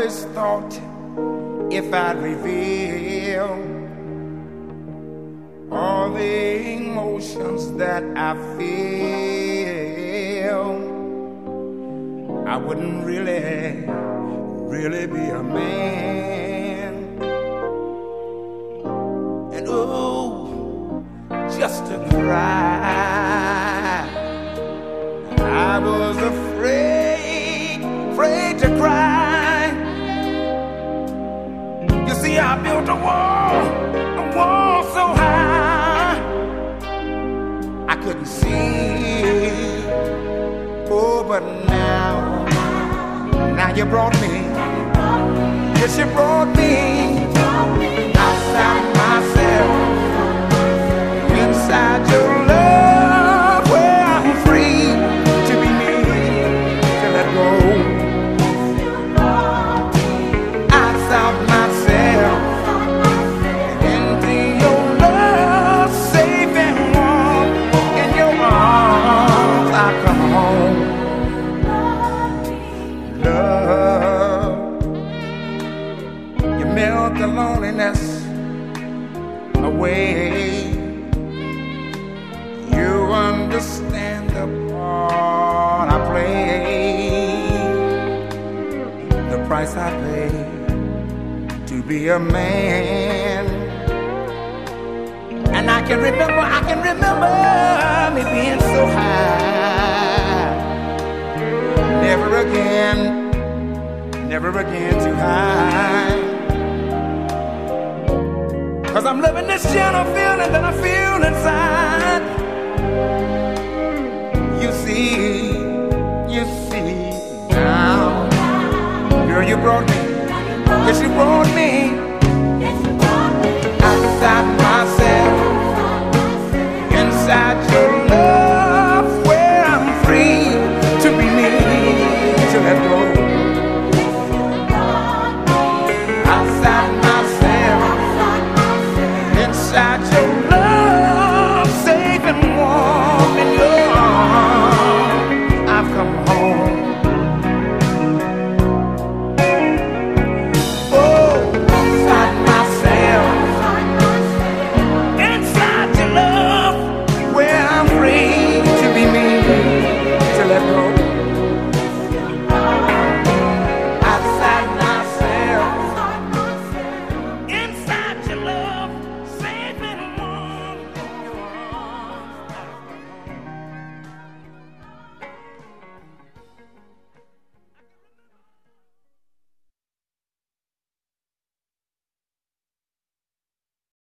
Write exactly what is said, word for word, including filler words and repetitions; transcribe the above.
always thought if I'd reveal all the emotions that I feel, I wouldn't really, really be a man. And oh, just to cry, I was afraid, afraid to cry. You see, I built a wall, a wall so high I couldn't see. Oh, but now, now you brought me, yes, you brought me outside myself, inside your love, where I'm free to be me, to let go. Outside myself, into your love, safe and warm, in your arms I come home. Love, you melt the loneliness away. You understand the part I play, the price I pay to be a man. And I can remember, I can remember me being so high. Never again, never again too high. Cause I'm living this gentle feeling that I feel inside. You see, you see now, girl, you brought me, yes, you brought me